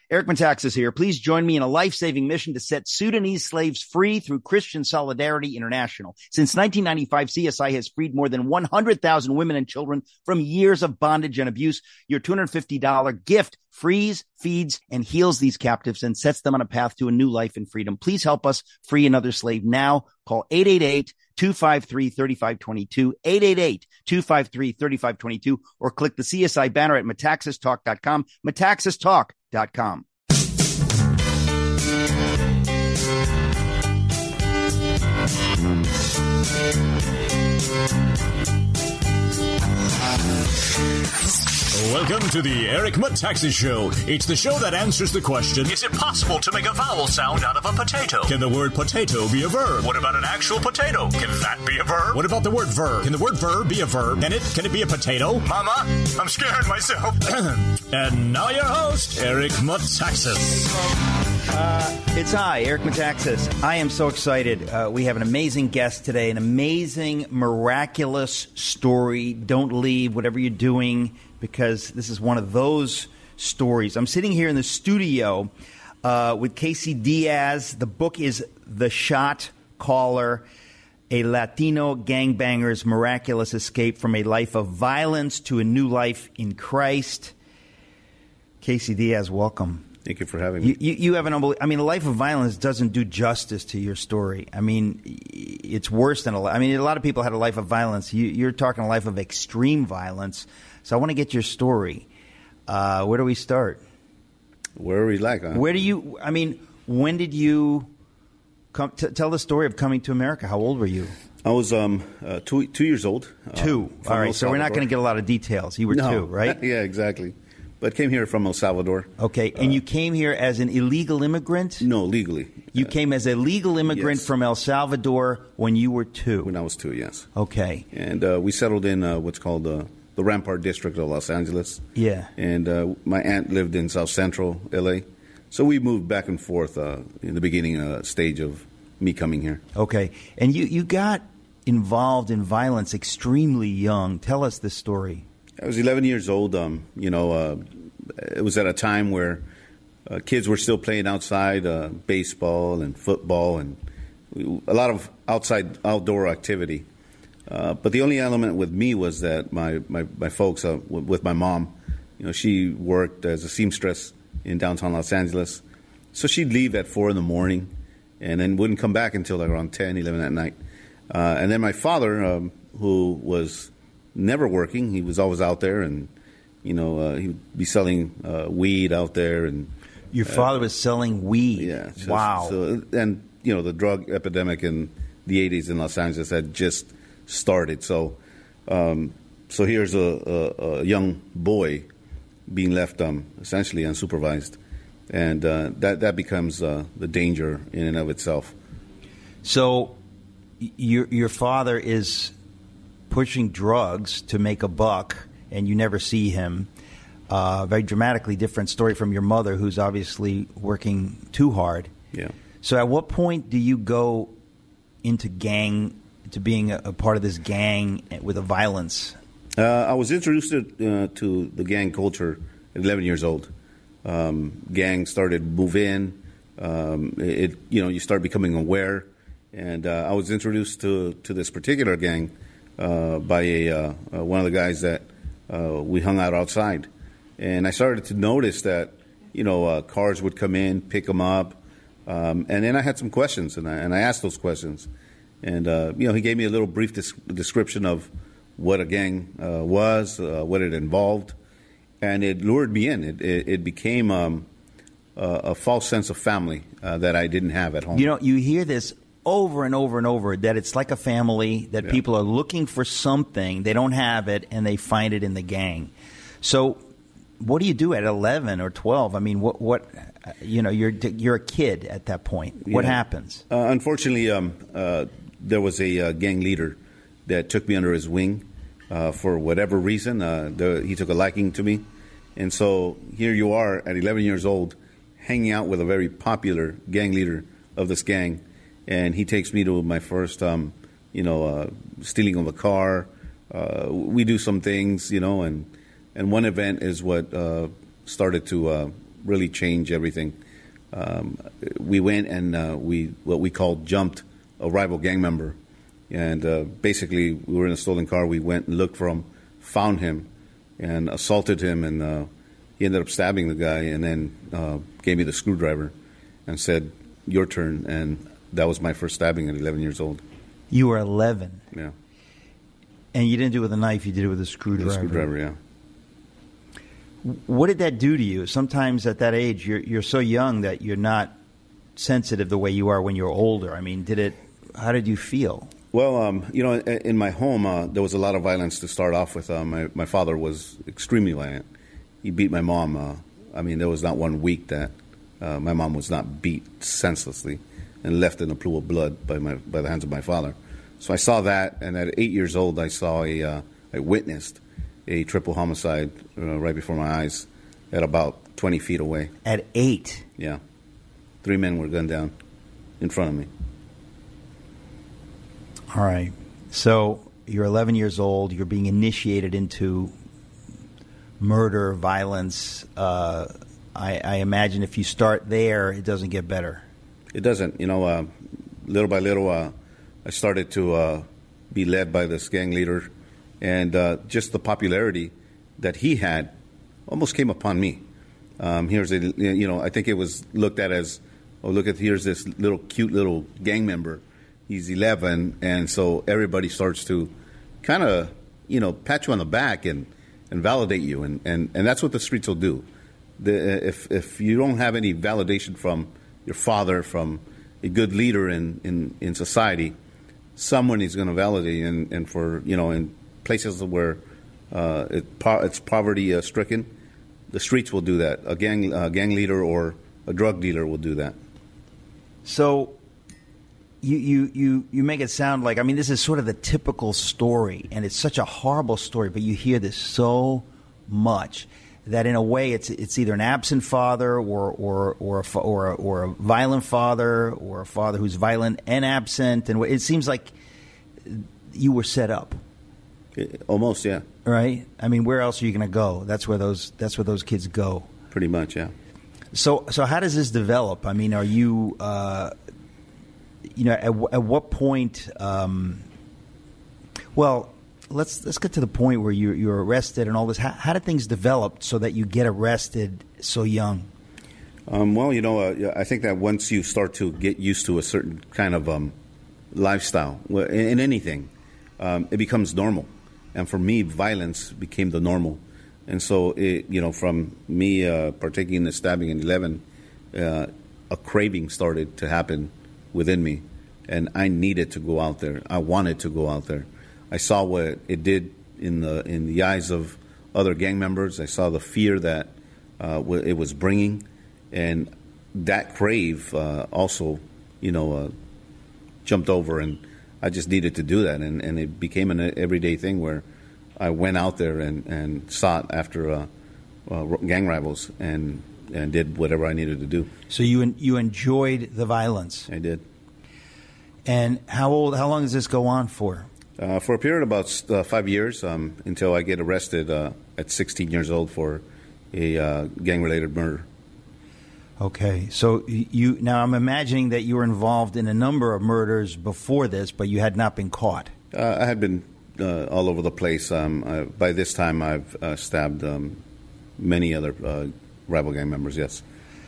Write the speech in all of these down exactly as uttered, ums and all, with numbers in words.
Eric Metaxas here. Please join me in a life-saving mission to set Sudanese slaves free through Christian Solidarity International. Since nineteen ninety-five, C S I has freed more than one hundred thousand women and children from years of bondage and abuse. Your two hundred fifty dollars gift frees, feeds, and heals these captives and sets them on a path to a new life in freedom. Please help us free another slave now. Call eight eight eight, two five three, three five two two, eight eight eight, two five three, three five two two, or click the C S I banner at metaxas talk dot com, metaxas talk dot com. Welcome to the Eric Metaxas Show. It's the show that answers the question, is it possible to make a vowel sound out of a potato? Can the word potato be a verb? What about an actual potato? Can that be a verb? What about the word verb? Can the word verb be a verb? Can it? Can it be a potato? Mama, I'm scared myself. And now your host, Eric Metaxas. Uh, it's I, Eric Metaxas. I am so excited. Uh, we have an amazing guest today, an amazing, miraculous story. Don't leave whatever you're doing, because this is one of those stories. I'm sitting here in the studio uh, with Casey Diaz. The book is The Shot Caller, a Latino gangbanger's miraculous escape from a life of violence to a new life in Christ. Casey Diaz, welcome. Thank you for having me. You, you, you have an unbelievable... I mean, a life of violence doesn't do justice to your story. I mean, it's worse than a... I mean, a lot of people had a life of violence. You, you're talking a life of extreme violence. So I want to get your story. Uh, where do we start? Where we like, huh? Where do you... I mean, when did you... come? T- tell the story of coming to America. How old were you? I was um, uh, two, two years old. Two. Uh, All right, so we're not going to get a lot of details. You were no. two, right? Yeah, exactly. But came here from El Salvador. Okay, and uh, you came here as an illegal immigrant? No, legally. You uh, came as a legal immigrant yes. from El Salvador when you were two? When I was two, yes. Okay. And uh, we settled in uh, what's called uh, the Rampart District of Los Angeles. Yeah. And uh, my aunt lived in South Central L A. So we moved back and forth uh, in the beginning uh, stage of me coming here. Okay. And you, you got involved in violence extremely young. Tell us this story. I was eleven years old. Um, you know, uh, it was at a time where uh, kids were still playing outside, uh, baseball and football, and a lot of outside outdoor activity. Uh, but the only element with me was that my my, my folks, uh, w- with my mom, you know, she worked as a seamstress in downtown Los Angeles, so she'd leave at four in the morning, and then wouldn't come back until like around ten, eleven at night. Uh, and then my father, um, who was never working, he was always out there, and you know, uh, he would be selling uh, weed out there. And your father uh, was selling weed. Yeah. So, wow. So, and you know, the drug epidemic in the eighties in Los Angeles had just started. So, um, so here's a, a, a young boy being left um, essentially unsupervised, and uh, that that becomes uh, the danger in and of itself. So, your your father is pushing drugs to make a buck, and you never see him. Uh, very dramatically different story from your mother, who's obviously working too hard. Yeah. So at what point do you go into gang, to being a, a part of this gang with a violence? Uh, I was introduced to, uh, to the gang culture at eleven years old. Um, gangs started to move in. Um, it, you know, you start becoming aware. And uh, I was introduced to, to this particular gang uh, by a, uh, uh, one of the guys that uh, we hung out outside. And I started to notice that, you know, uh, cars would come in, pick them up. Um, and then I had some questions, and I, and I asked those questions. And, uh, you know, he gave me a little brief des- description of what a gang uh, was, uh, what it involved. And it lured me in. It, it, it became um, a, a false sense of family uh, that I didn't have at home. You know, you hear this over and over and over, that it's like a family, that yeah. people are looking for something, they don't have it, and they find it in the gang. So what do you do at eleven or twelve? I mean, what, what you know, you're you're a kid at that point. What yeah. happens? Uh, unfortunately, um, uh, there was a uh, gang leader that took me under his wing uh, for whatever reason. Uh, the, he took a liking to me. And so here you are at eleven years old, hanging out with a very popular gang leader of this gang. And he takes me to my first, um, you know, uh, stealing of a car. Uh, we do some things, you know, and, and one event is what uh, started to uh, really change everything. Um, we went and uh, we what we called jumped a rival gang member, and uh, basically we were in a stolen car. We went and looked for him, found him, and assaulted him, and uh, he ended up stabbing the guy, and then uh, gave me the screwdriver and said, "Your turn." And that was my first stabbing at eleven years old. You were eleven. Yeah. And you didn't do it with a knife; you did it with a screwdriver. With a screwdriver, yeah. What did that do to you? Sometimes at that age, you're you're so young that you're not sensitive the way you are when you're older. I mean, did it? How did you feel? Well, um, you know, in, in my home, uh, there was a lot of violence to start off with. Uh, my my father was extremely violent. He beat my mom. Uh, I mean, there was not one week that uh, my mom was not beat senselessly and left in a pool of blood by my by the hands of my father. So I saw that, and at eight years old, I saw a uh, I witnessed a triple homicide uh, right before my eyes at about twenty feet away. At eight? Yeah. Three men were gunned down in front of me. All right. So you're eleven years old. You're being initiated into murder, violence. Uh, I, I imagine if you start there, it doesn't get better. It doesn't. You know, uh, little by little, uh, I started to uh, be led by this gang leader. And uh, just the popularity that he had almost came upon me. Um, here's a, you know, I think it was looked at as, oh, look at, here's this little cute little gang member. He's eleven, and so everybody starts to kind of, you know, pat you on the back and, and validate you, and, and, and that's what the streets will do. The, if if you don't have any validation from your father, from a good leader in, in, in society, someone is going to validate you, and, and for, you know, in places where uh, it, it's poverty uh, stricken, the streets will do that. A gang uh, gang leader or a drug dealer will do that. So you, you you you make it sound like, I mean, this is sort of the typical story, and it's such a horrible story, but you hear this so much that in a way it's it's either an absent father or or or a, or a, or a violent father, or a father who's violent and absent, and it seems like you were set up. Almost, yeah. Right? I mean, where else are you going to go? That's where those that's where those kids go. Pretty much, yeah. So, so how does this develop? I mean, are you, uh, you know, at, at what point? Um, well, let's let's get to the point where you you're arrested and all this. How, how did things develop so that you get arrested so young? Um, well, you know, uh, I think that once you start to get used to a certain kind of um, lifestyle in, in anything, um, it becomes normal. And for me, violence became the normal. And so, it, you know, from me uh, partaking in the stabbing in eleven, uh, a craving started to happen within me. And I needed to go out there. I wanted to go out there. I saw what it did in the in the eyes of other gang members. I saw the fear that uh, it was bringing. And that crave uh, also, you know, uh, jumped over, and I just needed to do that, and, and it became an everyday thing where I went out there and, and sought after uh, uh, gang rivals and and did whatever I needed to do. So you you enjoyed the violence. I did. And how old? How long does this go on for? Uh, for a period of about uh, five years, um, until I get arrested uh, at sixteen years old for a uh, gang-related murder. Okay, so you now I'm imagining that you were involved in a number of murders before this, but you had not been caught. Uh, I had been uh, all over the place. Um, I, by this time, I've uh, stabbed um, many other uh, rival gang members, yes.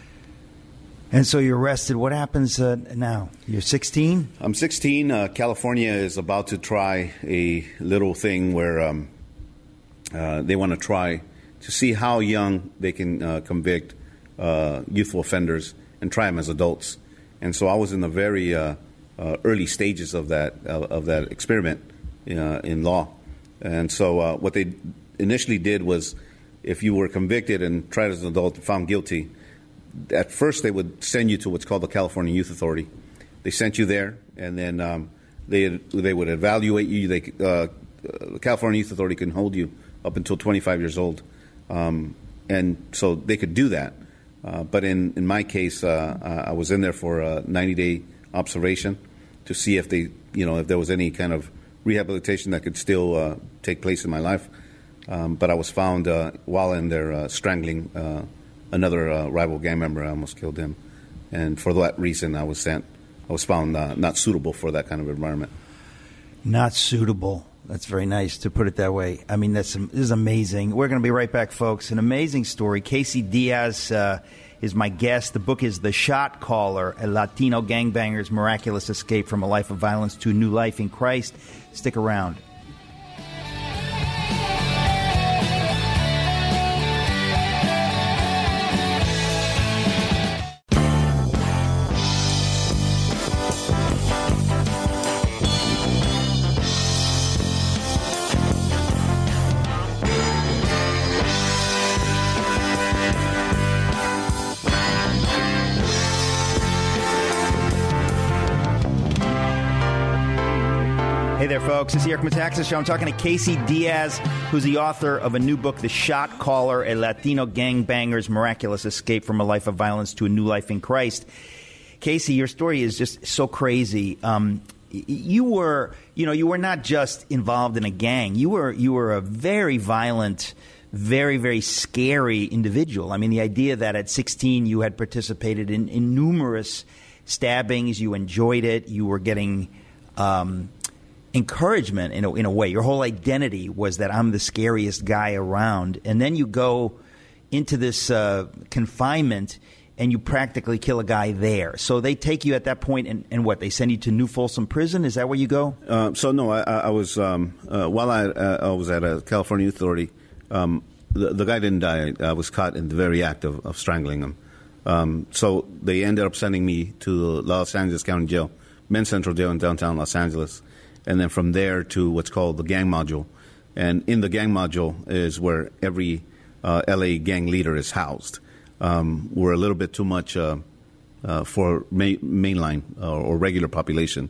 And so you're arrested. What happens uh, now? You're sixteen? I'm sixteen. Uh, California is about to try a little thing where um, uh, they want to try to see how young they can uh, convict Uh, youthful offenders and try them as adults. And so I was in the very uh, uh, early stages of that uh, of that experiment uh, in law. And so uh, what they initially did was, if you were convicted and tried as an adult and found guilty, at first they would send you to what's called the California Youth Authority. They sent you there, and then um, they they would evaluate you. They uh, the California Youth Authority can hold you up until twenty-five years old, um, and so they could do that. Uh, but in, in my case, uh, I was in there for a ninety-day observation to see if they, you know, if there was any kind of rehabilitation that could still uh, take place in my life. Um, but I was found uh, while in there uh, strangling uh, another uh, rival gang member. I almost killed him, and for that reason, I was sent. I was found uh, not suitable for that kind of environment. Not suitable. That's very nice to put it that way. I mean, that's this is amazing. We're going to be right back, folks. An amazing story. Casey Diaz uh, is my guest. The book is The Shot Caller, a Latino gangbanger's miraculous escape from a life of violence to a new life in Christ. Stick around. Hey there, folks. It's the Eric Metaxas Show. I'm talking to Casey Diaz, who's the author of a new book, The Shot Caller, a Latino gangbanger's miraculous escape from a life of violence to a new life in Christ. Casey, your story is just so crazy. Um, you were, you know, you were not just involved in a gang. You were, you were a very violent, very, very scary individual. I mean, the idea that at sixteen you had participated in, in numerous stabbings, you enjoyed it, you were getting Um, encouragement in a, in a way. Your whole identity was that I'm the scariest guy around. And then you go into this uh, confinement and you practically kill a guy there. So they take you at that point and, and what? They send you to New Folsom Prison? Is that where you go? Uh, so no, I, I was, um, uh, while I, uh, I was at a California Youth Authority, um, the, the guy didn't die. I was caught in the very act of, of strangling him. Um, so they ended up sending me to the Los Angeles County Jail, Men's Central Jail in downtown Los Angeles. And then from there to what's called the gang module. And in the gang module is where every uh, L A gang leader is housed. Um, we're a little bit too much uh, uh, for ma- mainline uh, or regular population.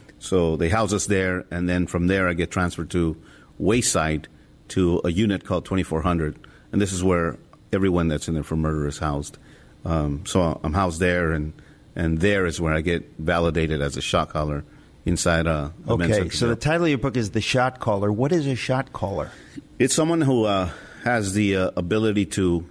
So they house us there, and then from there I get transferred to Wayside to a unit called twenty-four hundred. And this is where everyone that's in there for murder is housed. Um, so I'm housed there, and, and there is where I get validated as a shot caller. Inside a, a okay, so the title of your book is The Shot Caller. What is a shot caller? It's someone who uh, has the uh, ability to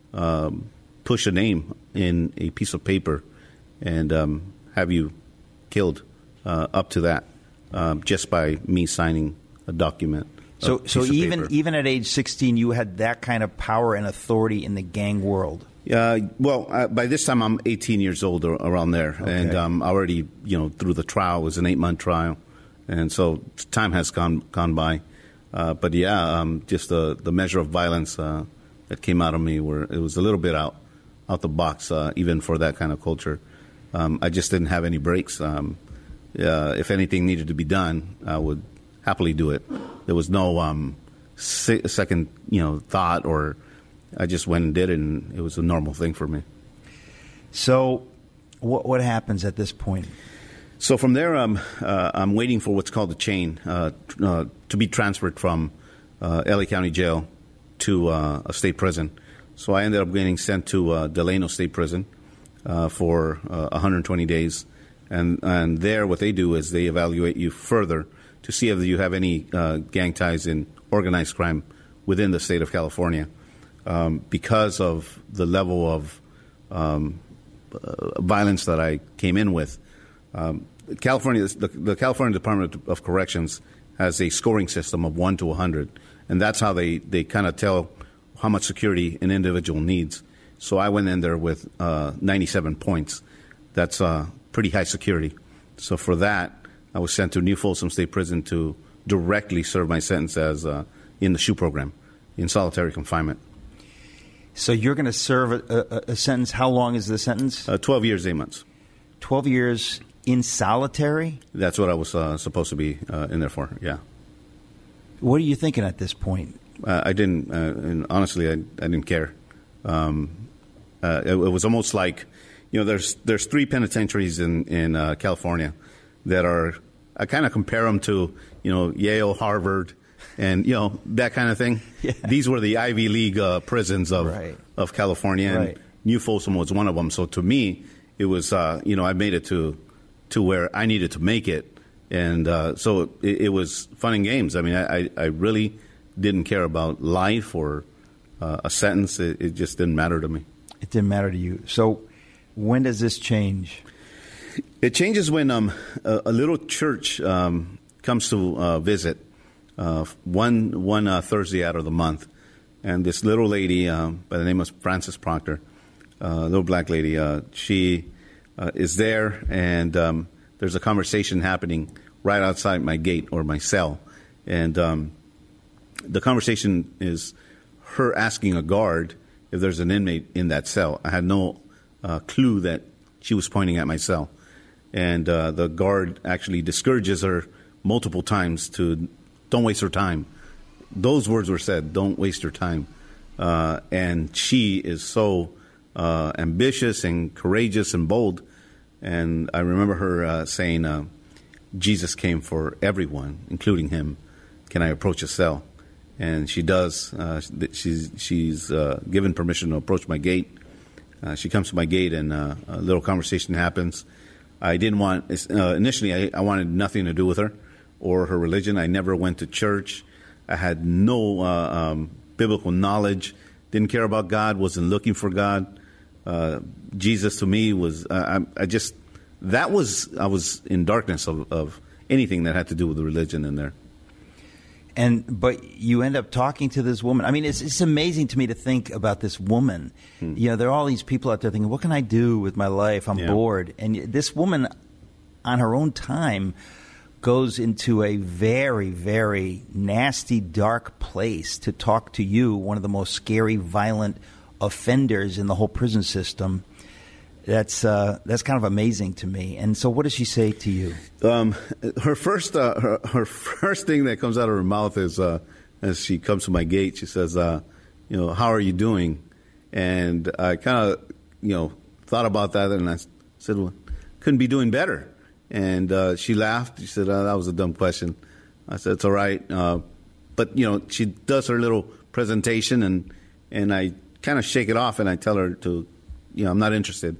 um, push a name in a piece of paper and um, have you killed uh, up to that um, just by me signing a document. So, so even even at age sixteen, you had that kind of power and authority in the gang world. Uh, well, uh, by this time I'm eighteen years old or around there, okay. and um, already, you know, through the trial. It was an eight-month trial, and so time has gone gone by. Uh, but yeah, um, just the the measure of violence uh, that came out of me, where it was a little bit out out the box, uh, even for that kind of culture. Um, I just didn't have any breaks. Um, uh, if anything needed to be done, I would happily do it. There was no um, se- second, you know, thought or. I just went and did it, and it was a normal thing for me. So what what happens at this point? So from there, um, uh, I'm waiting for what's called the chain uh, uh, to be transferred from uh, L A County Jail to uh, a state prison. So I ended up getting sent to uh, Delano State Prison uh, for uh, one hundred twenty days. And, and there what they do is they evaluate you further to see if you have any uh, gang ties in organized crime within the state of California. Um, because of the level of um, uh, violence that I came in with. Um, California, the, the California Department of Corrections has a scoring system of one to one hundred, and that's how they, they kind of tell how much security an individual needs. So I went in there with uh, ninety-seven points. That's uh, pretty high security. So for that, I was sent to New Folsom State Prison to directly serve my sentence as uh, in the SHU program, in solitary confinement. So you're going to serve a, a, a sentence. How long is the sentence? Uh, twelve years, eight months. twelve years in solitary? That's what I was uh, supposed to be uh, in there for, yeah. What are you thinking at this point? Uh, I didn't, uh, and honestly, I, I didn't care. Um, uh, it, it was almost like, you know, there's there's three penitentiaries in, in uh, California that are, I kind of compare them to, you know, Yale, Harvard, and, you know, that kind of thing. Yeah. These were the Ivy League uh, prisons of right. of California, and right. New Folsom was one of them. So to me, it was, uh, you know, I made it to to where I needed to make it. And uh, so it, it was fun and games. I mean, I, I really didn't care about life or uh, a sentence. It, it just didn't matter to me. It didn't matter to you. So when does this change? It changes when um, a, a little church um, comes to uh, visit uh, one one uh, Thursday out of the month. And this little lady uh, by the name of Frances Proctor, a uh, little black lady, uh, she uh, is there, and um, there's a conversation happening right outside my gate or my cell. And um, the conversation is her asking a guard if there's an inmate in that cell. I had no uh, clue that she was pointing at my cell. And uh, the guard actually discourages her multiple times to don't waste her time. Those words were said, don't waste your time. Uh, and she is so uh, ambitious and courageous and bold. And I remember her uh, saying, uh, Jesus came for everyone, including him. Can I approach a cell? And she does. Uh, she's she's uh, given permission to approach my gate. Uh, she comes to my gate, and uh, a little conversation happens. I didn't want, uh, initially, I, I wanted nothing to do with her or her religion. I never went to church. I had no uh, um, biblical knowledge, didn't care about God, wasn't looking for God. Uh, Jesus to me was, uh, I, I just, that was, I was in darkness of, of anything that had to do with the religion in there. And but you end up talking to this woman. I mean, it's it's amazing to me to think about this woman. Hmm. You know, there are all these people out there thinking, what can I do with my life? I'm yeah. bored. And this woman, on her own time, goes into a very, very nasty, dark place to talk to you, one of the most scary, violent offenders in the whole prison system. That's uh, that's kind of amazing to me. And so, what does she say to you? Um, her first uh, her, her first thing that comes out of her mouth is, uh, as she comes to my gate, she says, uh, "You know, how are you doing?" And I kind of, you know, thought about that, and I said, "Well, couldn't be doing better." And uh, she laughed. She said, oh, "That was a dumb question." I said, "It's all right." Uh, but you know, she does her little presentation, and and I kind of shake it off, and I tell her to, you know, I'm not interested.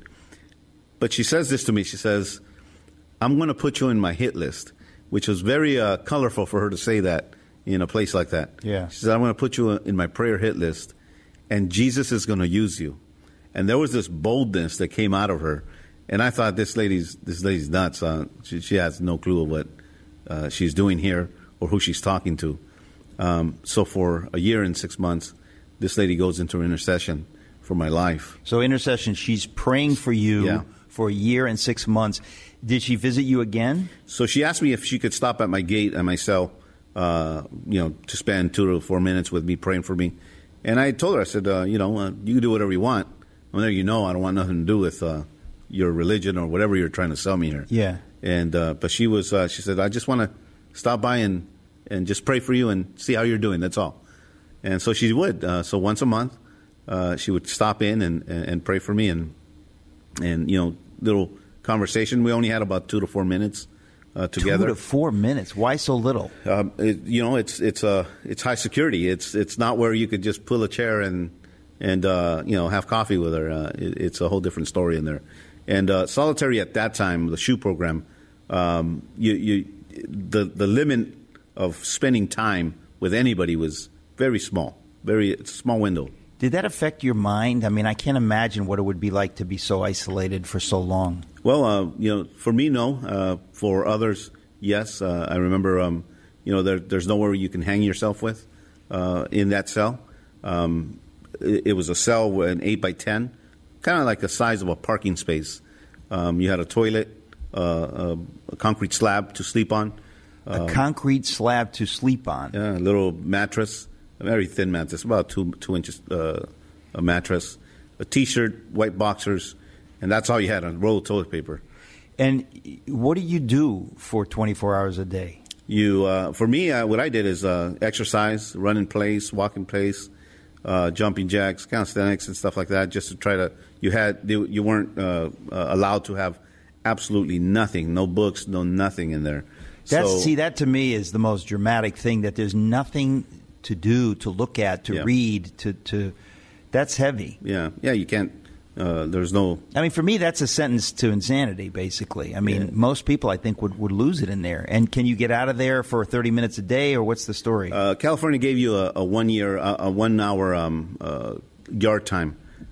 But she says this to me. She says, "I'm going to put you in my hit list," which was very uh, colorful for her to say that in a place like that. Yeah. She said, "I'm going to put you in my prayer hit list, and Jesus is going to use you." And there was this boldness that came out of her. And I thought, this lady's this lady's nuts. Uh, she, she has no clue of what uh, she's doing here or who she's talking to. Um, so for a year and six months, this lady goes into intercession for my life. So intercession, she's praying for you. Yeah. For a year and six months. Did she visit you again? So she asked me if she could stop at my gate at my cell, uh, you know, to spend two to four minutes with me praying for me. And I told her, I said, uh, you know, uh, you can do whatever you want. I'm there, you know, I don't want nothing to do with uh, your religion or whatever you're trying to sell me here. Yeah. And uh, but she was, uh, she said, I just want to stop by and, and just pray for you and see how you're doing. That's all. And so she would. Uh, so once a month, uh, she would stop in and, and, and pray for me and. And, you know, little conversation. We only had about two to four minutes uh, together. Two to four minutes? Why so little? Um, it, you know, it's it's uh, it's high security. It's it's not where you could just pull a chair and and uh, you know, have coffee with her. Uh, it, it's a whole different story in there. And uh, solitary at that time, the S H U program, um, you you the the limit of spending time with anybody was very small, very it's a small window. Did that affect your mind? I mean, I can't imagine what it would be like to be so isolated for so long. Well, uh, you know, for me, no. Uh, for others, yes. Uh, I remember, um, you know, there, there's nowhere you can hang yourself with uh, in that cell. Um, it, it was a cell, an eight by ten, kind of like the size of a parking space. Um, you had a toilet, uh, a, a concrete slab to sleep on. A uh, concrete slab to sleep on. Yeah, a little mattress. A very thin mattress, about two two inches uh, a mattress, a T-shirt, white boxers, and that's all you had, a roll of toilet paper. And what do you do for twenty-four hours a day? You, uh, for me, uh, what I did is uh, exercise, run in place, walk in place, uh, jumping jacks, calisthenics, and stuff like that. Just to try to, you had you weren't uh, uh, allowed to have absolutely nothing, no books, no nothing in there. That's so, see, that to me is the most dramatic thing. That there's nothing to do, to look at, to yeah. read, to, to that's heavy. Yeah, yeah, you can't, uh, there's no... I mean, for me, that's a sentence to insanity, basically. I mean, yeah. most people, I think, would, would lose it in there. And can you get out of there for thirty minutes a day, or what's the story? Uh, California gave you a, a one-year, a, a one-hour um, uh, yard time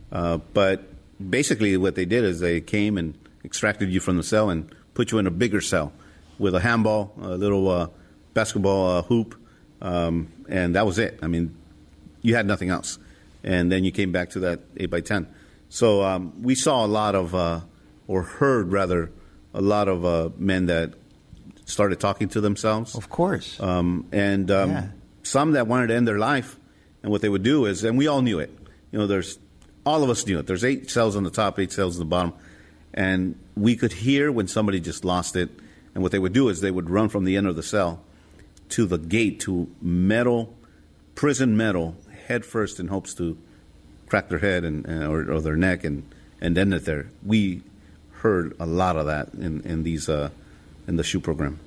Uh, but basically what they did is they came and extracted you from the cell and put you in a bigger cell with a handball, a little uh, basketball uh, hoop, um, and that was it. I mean, you had nothing else. And then you came back to that eight by ten. So um, we saw a lot of, uh, or heard rather, a lot of uh, men that started talking to themselves. Of course. Um, and um, yeah. some that wanted to end their life. And what they would do is, and we all knew it. You know, there's, all of us knew it. There's eight cells on the top, eight cells on the bottom. And we could hear when somebody just lost it. And what they would do is they would run from the end of the cell to the gate, to metal, prison metal, head first in hopes to crack their head and uh, or, or their neck and, and end it there. We heard a lot of that in, in these uh, in the SHU program.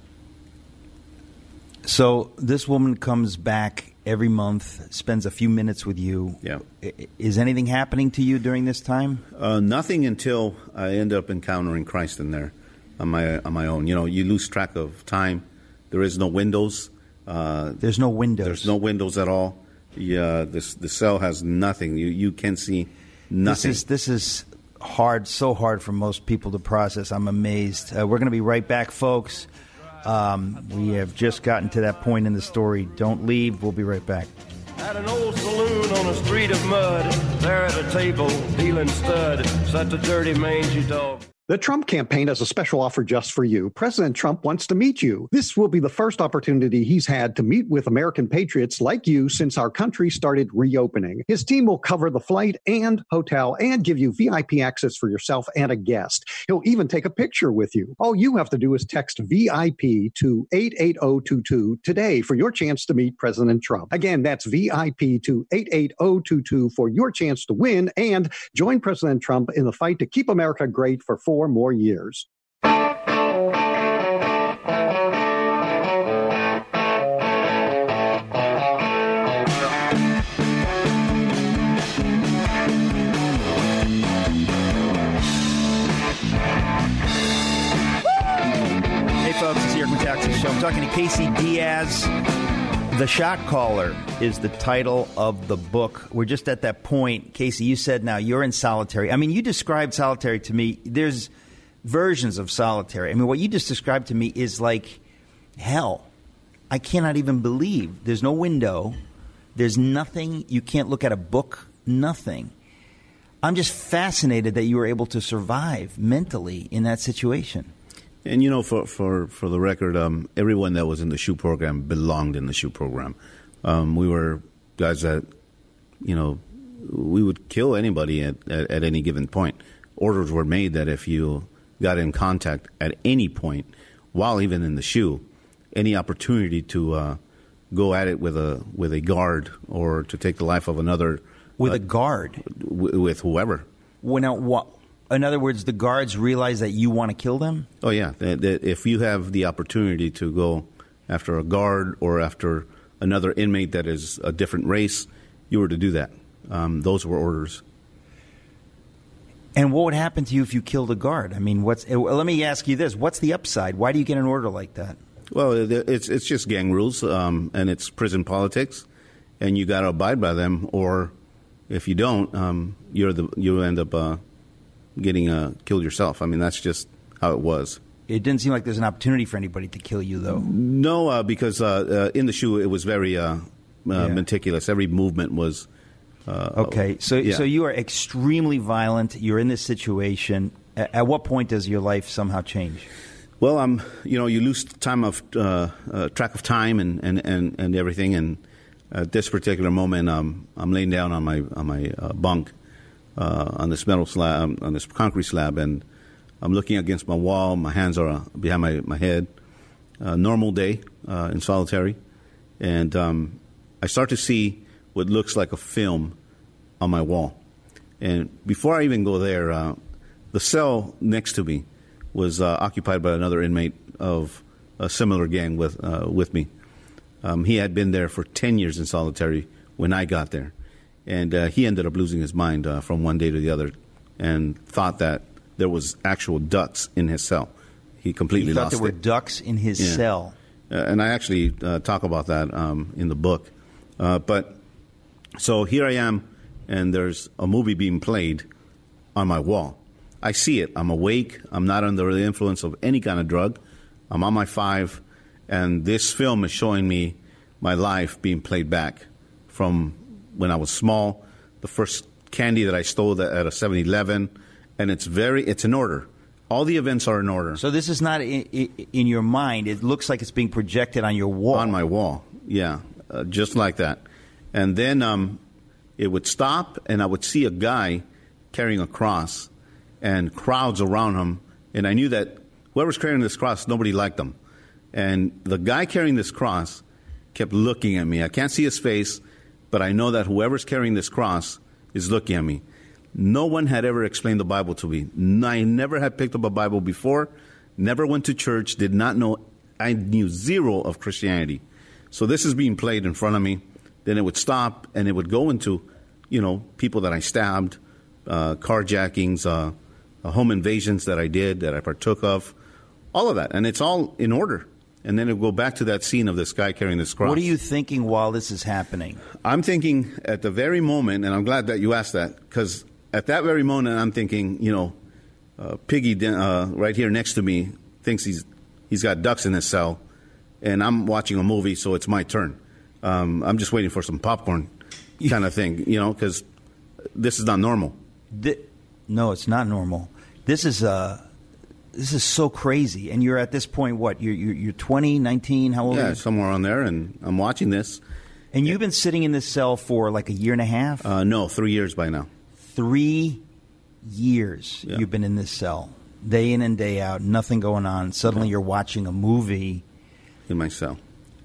So this woman comes back every month, spends a few minutes with you. Yeah. Is anything happening to you during this time? Uh, nothing until I end up encountering Christ in there on my on my own. You know, you lose track of time. There is no windows. Uh, there's no windows. There's no windows at all. Yeah, this the cell has nothing. You you can see nothing. This is this is hard, so hard for most people to process. I'm amazed. Uh, we're going to be right back, folks. Um, we have just gotten to that point in the story. Don't leave. We'll be right back. At an old saloon on a street of mud, there at a table, dealing stud, sat a dirty, mangy dog. The Trump campaign has a special offer just for you. President Trump wants to meet you. This will be the first opportunity he's had to meet with American patriots like you since our country started reopening. His team will cover the flight and hotel and give you V I P access for yourself and a guest. He'll even take a picture with you. All you have to do is text V I P to eight eight zero two two today for your chance to meet President Trump. Again, that's V I P to eight eight zero two two for your chance to win and join President Trump in the fight to keep America great for four more years. Hey folks, it's the Eric Metaxas Show. I'm talking to Casey Diaz. The Shot Caller is the title of the book. We're just at that point. Casey, you said now you're in solitary. I mean, you described solitary to me. There's versions of solitary. I mean, what you just described to me is like hell. I cannot even believe. There's no window. There's nothing. You can't look at a book. Nothing. I'm just fascinated that you were able to survive mentally in that situation. And, you know, for, for, for the record, um, everyone that was in the SHU program belonged in the SHU program. Um, we were guys that, you know, we would kill anybody at, at, at any given point. Orders were made that if you got in contact at any point, while even in the SHU, any opportunity to uh, go at it with a with a guard or to take the life of another. With uh, a guard? W- with whoever. Well, now, what? In other words, the guards realize that you want to kill them? Oh, yeah. That, that if you have the opportunity to go after a guard or after another inmate that is a different race, you were to do that. Um, those were orders. And what would happen to you if you killed a guard? I mean, what's? Let me ask you this. What's the upside? Why do you get an order like that? Well, it's it's just gang rules, um, and it's prison politics, and you got to abide by them, or if you don't, um, you're the you end up uh, getting uh, killed yourself. I mean, that's just how it was. It didn't seem like there's an opportunity for anybody to kill you, though. No, uh, because uh, uh, in the SHU, it was very uh, uh, yeah. meticulous. Every movement was... Uh, okay, so yeah. so you are extremely violent. You're in this situation. At, at what point does your life somehow change? Well, um, you know, you lose time of uh, uh, track of time and, and, and, and everything. And at this particular moment, um, I'm laying down on my on my uh, bunk uh, on this metal slab, on this concrete slab, and I'm looking against my wall. My hands are behind my my head. Uh, normal day uh, in solitary, and um, I start to see what looks like a film on my wall. And before I even go there, uh, the cell next to me was uh, occupied by another inmate of a similar gang with uh, with me. Um, he had been there for ten years in solitary when I got there. And uh, he ended up losing his mind uh, from one day to the other and thought that there was actual ducks in his cell. He completely he thought lost it. there were ducks in his yeah. cell. Uh, and I actually uh, talk about that um, in the book. Uh, but so here I am and there's a movie being played on my wall. I see it. I'm awake. I'm not under the influence of any kind of drug. I'm on my five, and this film is showing me my life being played back from when I was small, the first candy that I stole at a seven eleven, and it's very, it's in order. All the events are in order. So this is not in, in your mind. It looks like it's being projected on your wall. On my wall, yeah, uh, just like that. And then um, it would stop, and I would see a guy carrying a cross and crowds around him. And I knew that whoever's carrying this cross, nobody liked them. And the guy carrying this cross kept looking at me. I can't see his face, but I know that whoever's carrying this cross is looking at me. No one had ever explained the Bible to me. I never had picked up a Bible before, never went to church, did not know, I knew zero of Christianity. So this is being played in front of me. Then it would stop, and it would go into, you know, people that I stabbed, uh, carjackings, uh, uh, home invasions that I did, that I partook of, all of that. And it's all in order. And then it would go back to that scene of this guy carrying this cross. What are you thinking while this is happening? I'm thinking at the very moment, and I'm glad that you asked that, because at that very moment, I'm thinking, you know, uh, Piggy uh, right here next to me thinks he's he's got ducks in his cell, and I'm watching a movie, so it's my turn. Um, I'm just waiting for some popcorn kind of thing, you know, because this is not normal. The, no, it's not normal. This is uh, this is so crazy. And you're at this point, what? You're, you're, you're twenty, nineteen, how old yeah, are you? Somewhere on there, and I'm watching this. And you've been sitting in this cell for like a year and a half? Uh, no, three years by now. Three years yeah. You've been in this cell, day in and day out, nothing going on. Suddenly you're watching a movie. In my cell.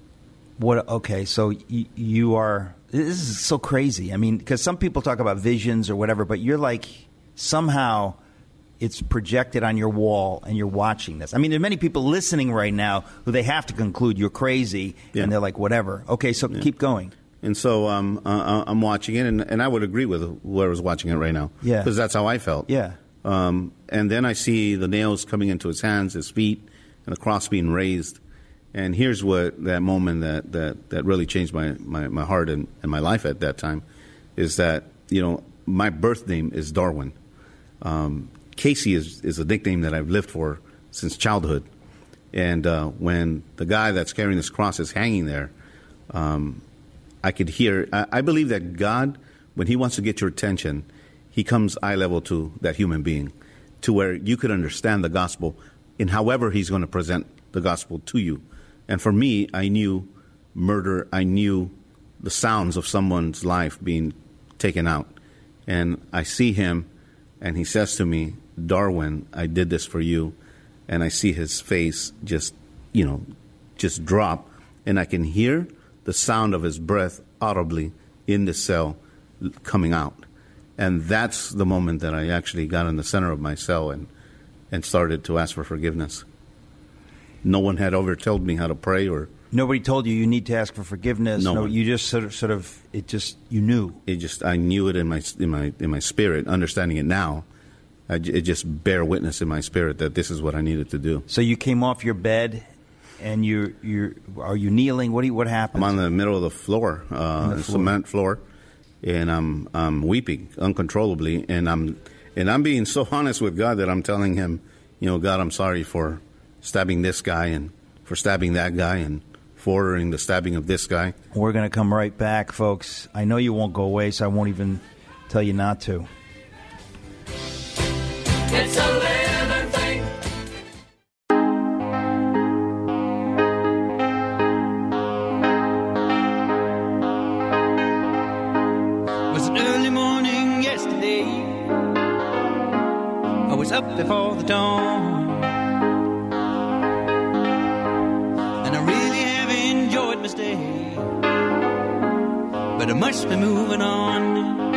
What? Okay, so y- you are, this is so crazy. I mean, because some people talk about visions or whatever, but you're like, somehow it's projected on your wall and you're watching this. I mean, there are many people listening right now who they have to conclude you're crazy, yeah. and they're like, whatever. Okay, so yeah. keep going. And so um, uh, I'm watching it, and, and I would agree with whoever's watching it right now. Yeah. Because that's how I felt. Yeah. Um, and then I see the nails coming into his hands, his feet, and the cross being raised. And here's what that moment that, that, that really changed my, my, my heart and, and my life at that time is that, you know, my birth name is Darwin. Um, Casey is, is a nickname that I've lived for since childhood. And uh, when the guy that's carrying this cross is hanging there, um, I could hear, I, I believe that God, when he wants to get your attention, he comes eye level to that human being, to where you could understand the gospel in however he's going to present the gospel to you. And for me, I knew murder, I knew the sounds of someone's life being taken out. And I see him, and he says to me, Darwin, I did this for you. And I see his face just, you know, just drop, and I can hear the sound of his breath audibly in the cell coming out. And that's the moment that I actually got in the center of my cell and, and started to ask for forgiveness. No one had ever told me how to pray, or nobody told you you need to ask for forgiveness. No, no one. You just sort of, sort of, it just, you knew. It just, I knew it in my in my in my spirit. Understanding it now, I, it just bear witness in my spirit that this is what I needed to do. So you came off your bed, and you you are you kneeling? What do you, what happened? I'm on the middle of the floor, uh, the floor. cement floor, and I'm I'm weeping uncontrollably, and I'm and I'm being so honest with God that I'm telling him, you know, God, I'm sorry for stabbing this guy and for stabbing that guy and for ordering the stabbing of this guy. We're going to come right back, folks. I know you won't go away, so I won't even tell you not to. It's a living thing. It was an early morning yesterday. I was up before the dawn. But I must be moving on.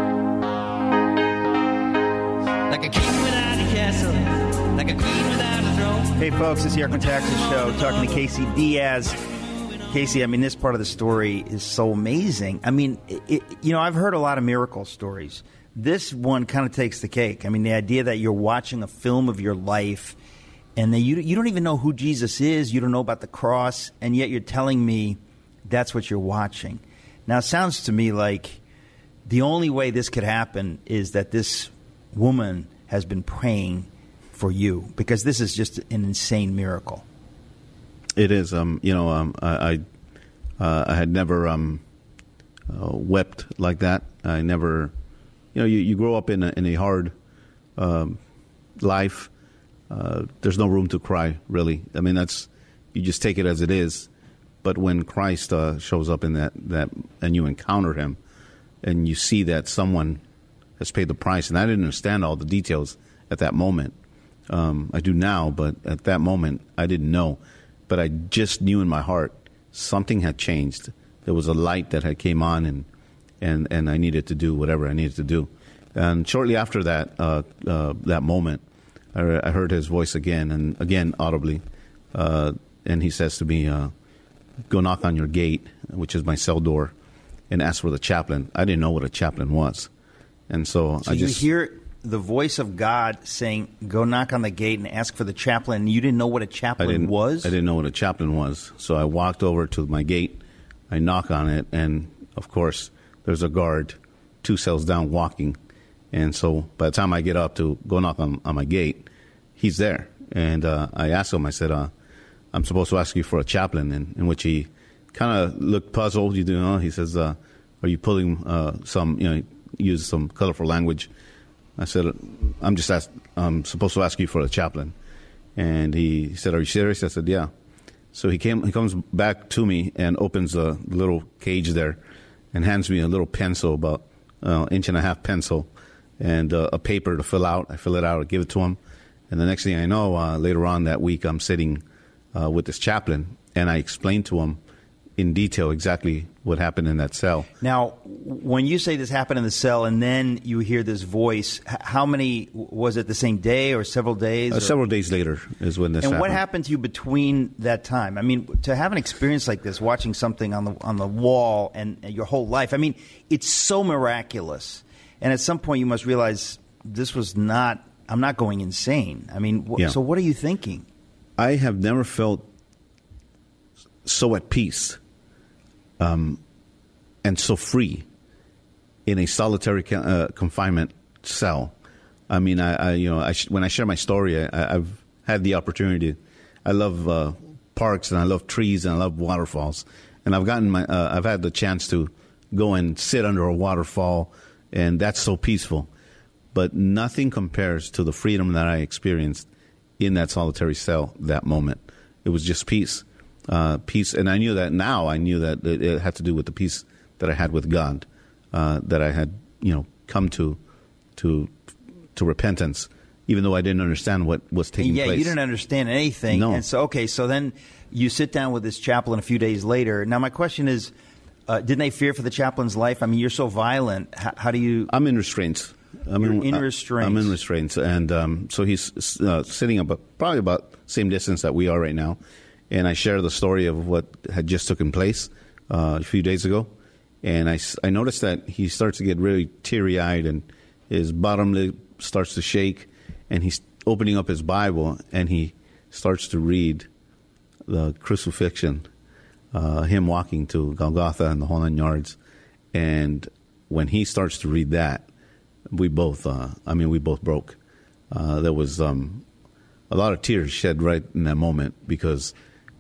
Like a king without a castle, like a queen without a throne. Hey folks, it's the Ark and Taxes Show, talking to Casey Diaz. Casey, I mean, this part of the story is so amazing. I mean, it, it, you know, I've heard a lot of miracle stories. This one kind of takes the cake. I mean, the idea that you're watching a film of your life and that you, you don't even know who Jesus is, you don't know about the cross, and yet you're telling me that's what you're watching. Now, it sounds to me like the only way this could happen is that this woman has been praying for you, because this is just an insane miracle. It is. Um, you know, um, I I, uh, I had never um, uh, wept like that. I never, you know, you, you grow up in a, in a hard um, life. Uh, there's no room to cry, really. I mean, that's, you just take it as it is. But when Christ uh, shows up in that, that, and you encounter him, and you see that someone has paid the price, and I didn't understand all the details at that moment. Um, I do now, but at that moment, I didn't know. But I just knew in my heart something had changed. There was a light that had came on, and and, and I needed to do whatever I needed to do. And shortly after that, uh, uh, that moment, I, I heard his voice again, and again audibly, uh, and he says to me, uh, "Go knock on your gate," which is my cell door, and ask for the chaplain. I didn't know what a chaplain was, and so, so I you just hear the voice of God saying, "Go knock on the gate and ask for the chaplain." And you didn't know what a chaplain I didn't, was? I didn't know what a chaplain was. So I walked over to my gate. I knock on it, and of course, there's a guard two cells down walking. And so by the time I get up to go knock on, on my gate, he's there. And uh, I asked him, I said, uh, I'm supposed to ask you for a chaplain, in, in which he kind of looked puzzled. You know, he says, uh, are you pulling uh, some, you know, use some colorful language? I said, I'm just asked, I'm supposed to ask you for a chaplain. And he said, are you serious? I said, yeah. So he came, he comes back to me and opens a little cage there and hands me a little pencil, about uh, inch and a half pencil, and uh, a paper to fill out. I fill it out, I give it to him. And the next thing I know, uh, later on that week, I'm sitting uh, with this chaplain, and I explained to him in detail exactly what happened in that cell. Now, when you say this happened in the cell and then you hear this voice, how many, was it the same day or several days? Uh, several days later is when this and happened. And what happened to you between that time? I mean, to have an experience like this, watching something on the on the wall and your whole life, I mean, it's so miraculous. And at some point you must realize this was not, I'm not going insane. I mean, wh- yeah. So what are you thinking? I have never felt so at peace um, and so free in a solitary uh, confinement cell. I mean, I, I you know, I sh- when I share my story, I, I've had the opportunity. I love uh, parks, and I love trees, and I love waterfalls, and I've gotten my, uh, I've had the chance to go and sit under a waterfall, and that's so peaceful. But nothing compares to the freedom that I experienced in that solitary cell that moment. It was just peace. Uh, peace, and I knew that now. I knew that it, it had to do with the peace that I had with God, uh, that I had, you know, come to, to, to repentance, even though I didn't understand what was taking yeah, place. Yeah, you didn't understand anything. No. And so, okay, so then you sit down with this chaplain a few days later. Now, my question is, uh, didn't they fear for the chaplain's life? I mean, you're so violent. How, how do you? I'm in restraints. I'm You're in, in restraints. I'm in restraints, and um, so he's uh, sitting about probably about same distance that we are right now. And I share the story of what had just taken place uh, a few days ago. And I, I noticed that he starts to get really teary-eyed, and his bottom lip starts to shake. And he's opening up his Bible, and he starts to read the crucifixion, uh, him walking to Golgotha and the whole nine yards. And when he starts to read that, we both, uh, I mean, we both broke. Uh, there was um, a lot of tears shed right in that moment, because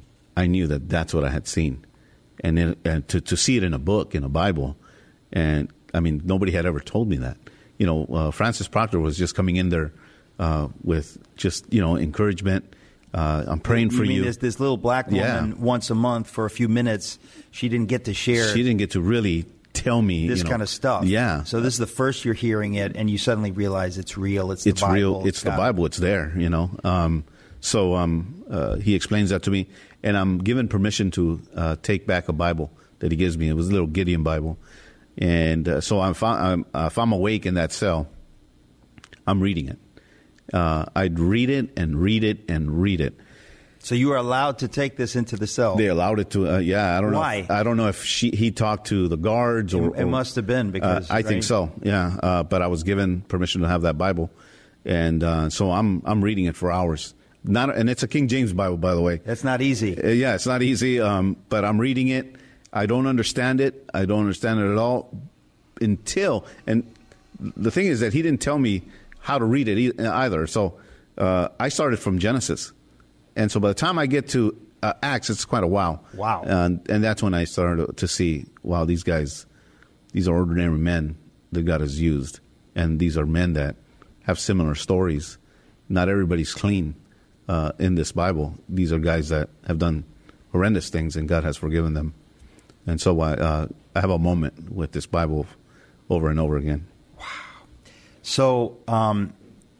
I knew that that's what I had seen. And, then, and to, to see it in a book, in a Bible, and, I mean, nobody had ever told me that. You know, uh, Francis Proctor was just coming in there uh, with just, you know, encouragement. Uh, I'm praying you for mean you. This, this little black woman, yeah. once a month for a few minutes, she didn't get to share. She didn't get to really tell me this you know, kind of stuff. Yeah. So this is the first you're hearing it, and you suddenly realize it's real. It's the it's Bible. real. It's, it's the Bible. It's there. You know. Um, so um, uh, he explains that to me, and I'm given permission to uh, take back a Bible that he gives me. It was a little Gideon Bible, and uh, so I'm, I'm uh, if I'm awake in that cell, I'm reading it. Uh, I'd read it and read it and read it. So you were allowed to take this into the cell? They allowed it to. Uh, yeah, I don't Why? know. If, I don't know if she, he talked to the guards or. It, it must have been because. Uh, I right? think so. Yeah, uh, but I was given permission to have that Bible, and uh, so I'm I'm reading it for hours. Not, and it's a King James Bible, by the way. That's not easy. Uh, yeah, it's not easy. Um, but I'm reading it. I don't understand it. I don't understand it at all. until, and the thing is that he didn't tell me how to read it e- either. So uh, I started from Genesis. And so by the time I get to uh, Acts, it's quite a while. Wow. And, and that's when I started to see, wow, these guys, these are ordinary men that God has used. And these are men that have similar stories. Not everybody's clean uh, in this Bible. These are guys that have done horrendous things, and God has forgiven them. And so I, uh, I have a moment with this Bible over and over again. Wow. So um,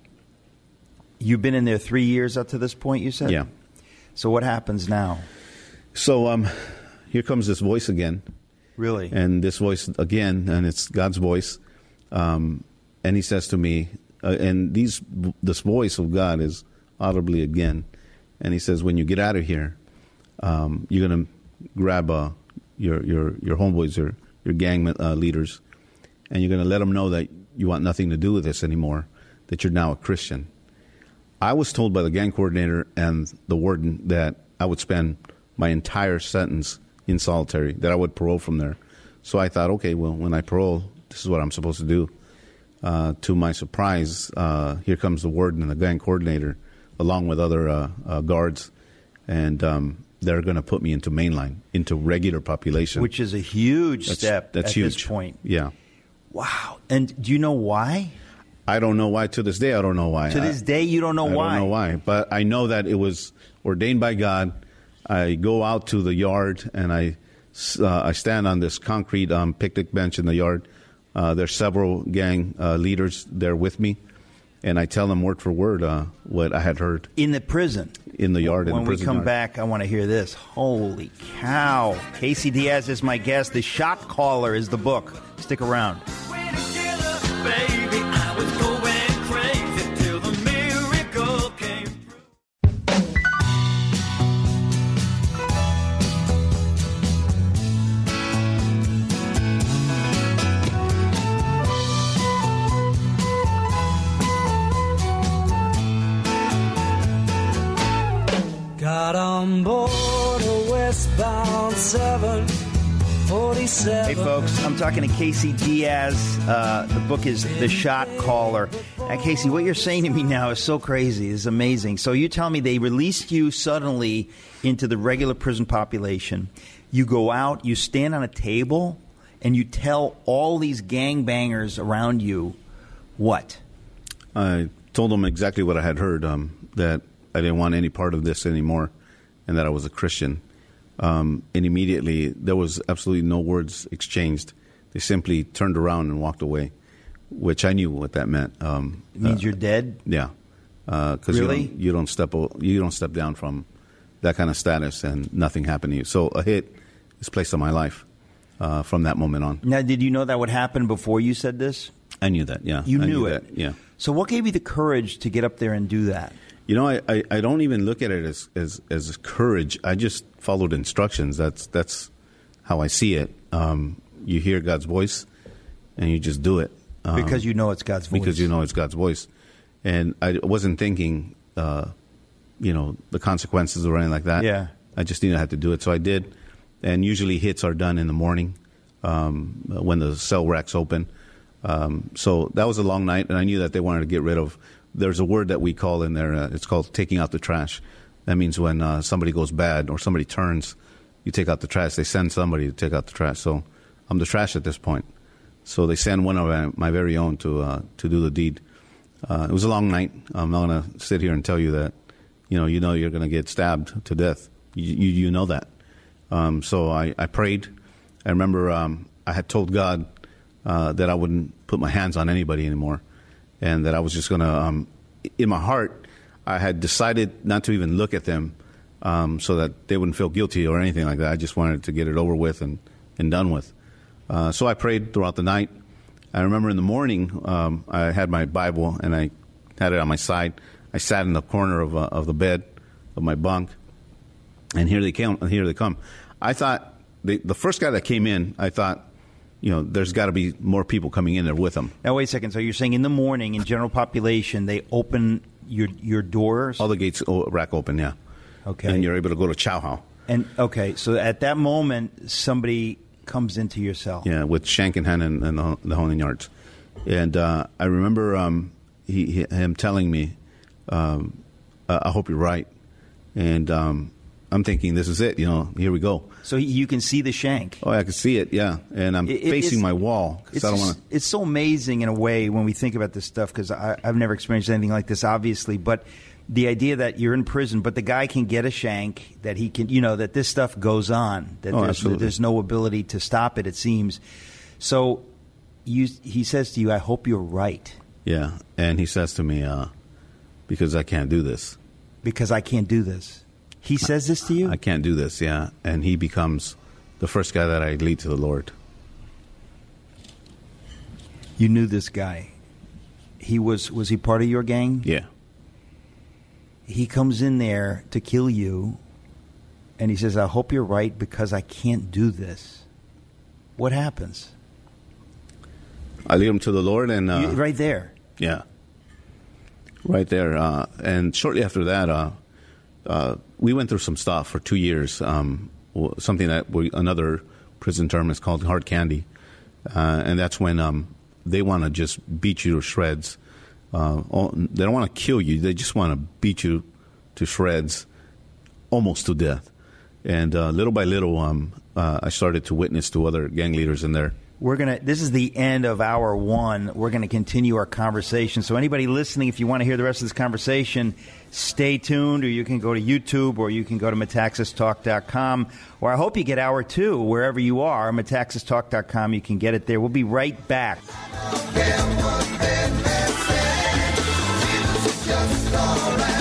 you've been in there three years up to this point, you said? Yeah. So what happens now? So um, here comes this voice again. Really? And this voice again, and it's God's voice. Um, and he says to me, uh, and these this voice of God is audibly again. And he says, when you get out of here, um, you're going to grab uh, your, your, your homeboys, your, your gang uh, leaders, and you're going to let them know that you want nothing to do with this anymore, that you're now a Christian. I was told by the gang coordinator and the warden that I would spend my entire sentence in solitary, that I would parole from there. So I thought, okay, well, when I parole, this is what I'm supposed to do. Uh, to my surprise, uh, here comes the warden and the gang coordinator, along with other uh, uh, guards, and um, they're going to put me into mainline, into regular population. Which is a huge that's, step that's at huge. this point. Yeah. Wow. And do you know why? I don't know why. To this day, I don't know why. To this day, you don't know I why? I don't know why. But I know that it was ordained by God. I go out to the yard, and I, uh, I stand on this concrete um, picnic bench in the yard. Uh, there's several gang uh, leaders there with me, and I tell them word for word uh, what I had heard. In the prison? In the yard. When in the we prison come yard. back, I want to hear this. Holy cow. Casey Diaz is my guest. The Shot Caller is the book. Stick around. Baby, I was going crazy till the miracle came through. Got on board a westbound seven forty-seven. Hey, folks, I'm talking to Casey Diaz. Uh, the book is The Shot Caller. And, Casey, what you're saying to me now is so crazy. It's amazing. So you tell me they released you suddenly into the regular prison population. You go out, you stand on a table, and you tell all these gangbangers around you what? I told them exactly what I had heard, um, that I didn't want any part of this anymore, and that I was a Christian. Um, and immediately, there was absolutely no words exchanged. They simply turned around and walked away, which I knew what that meant. Um, It means uh, you're dead? Yeah, because Really? you don't, you don't step o- you don't step down from that kind of status, and nothing happened to you. So a hit is placed on my life uh, from that moment on. Now, did you know that would happen before you said this? I knew that. Yeah, You I knew knew it? that, yeah. So what gave you the courage to get up there and do that? You know, I, I, I don't even look at it as, as, as courage. I just followed instructions. That's that's how I see it. Um, you hear God's voice, and you just do it. Um, Because you know it's God's voice. Because you know it's God's voice. And I wasn't thinking, uh, you know, the consequences or anything like that. Yeah. I just knew I had to do it. So I did. And usually hits are done in the morning um, when the cell racks open. Um, so that was a long night, and I knew that they wanted to get rid of. There's a word that we call in there. Uh, it's called taking out the trash. That means when uh, somebody goes bad or somebody turns, you take out the trash. They send somebody to take out the trash. So I'm the trash at this point. So they send one of my, my very own to uh, to do the deed. Uh, it was a long night. I'm not going to sit here and tell you that, you know, you know you're going to get stabbed to death. You you, you know that. Um, so I, I prayed. I remember um, I had told God uh, that I wouldn't put my hands on anybody anymore, and that I was just going to, um, in my heart, I had decided not to even look at them um, so that they wouldn't feel guilty or anything like that. I just wanted to get it over with and, and done with. Uh, so I prayed throughout the night. I remember in the morning, um, I had my Bible, and I had it on my side. I sat in the corner of, uh, of the bed of my bunk, and here they came. Here they come. I thought, they, the first guy that came in, I thought, you know, there's got to be more people coming in there with them. Now, wait a second. So you're saying in the morning, in general population, they open your your doors? All the gates o- rack open, yeah. Okay. And you're able to go to chow how. And, okay, so at that moment, somebody comes into your cell. Yeah, with shank in hand and, and the, the whole nine yards. And uh, I remember um, he, he, him telling me, um, I hope you're right. And um, I'm thinking, this is it, you know, here we go. So you can see the shank. Oh, I can see it, yeah. And I'm It- facing it's- my wall because I don't want to. It's so amazing in a way when we think about this stuff, because I've never experienced anything like this, obviously. But the idea that you're in prison, but the guy can get a shank, that he can, you know, that this stuff goes on, that Oh, there's, absolutely. there's no ability to stop it, it seems. So you, he says to you, I hope you're right, Yeah. And he says to me, uh, because I can't do this. because I can't do this. He says this to you? I can't do this, yeah. And he becomes the first guy that I lead to the Lord. You knew this guy. He was, was he part of your gang? Yeah. He comes in there to kill you, and he says, I hope you're right because I can't do this. What happens? I lead him to the Lord, and uh, You- right there. yeah, right there. Uh, and shortly after that, uh, uh, we went through some stuff for two years. Um, w- something that we, another prison term is called hard candy, uh, and that's when um, they want to just beat you to shreds. Uh, all, they don't want to kill you; they just want to beat you to shreds, almost to death. And uh, little by little, um, uh, I started to witness to other gang leaders in there. We're gonna. This is the end of hour one. We're gonna continue our conversation. So anybody listening, if you want to hear the rest of this conversation, stay tuned. Or you can go to YouTube, or you can go to metaxas talk dot com. Or I hope you get hour two wherever you are. metaxas talk dot com. You can get it there. We'll be right back. Just alright.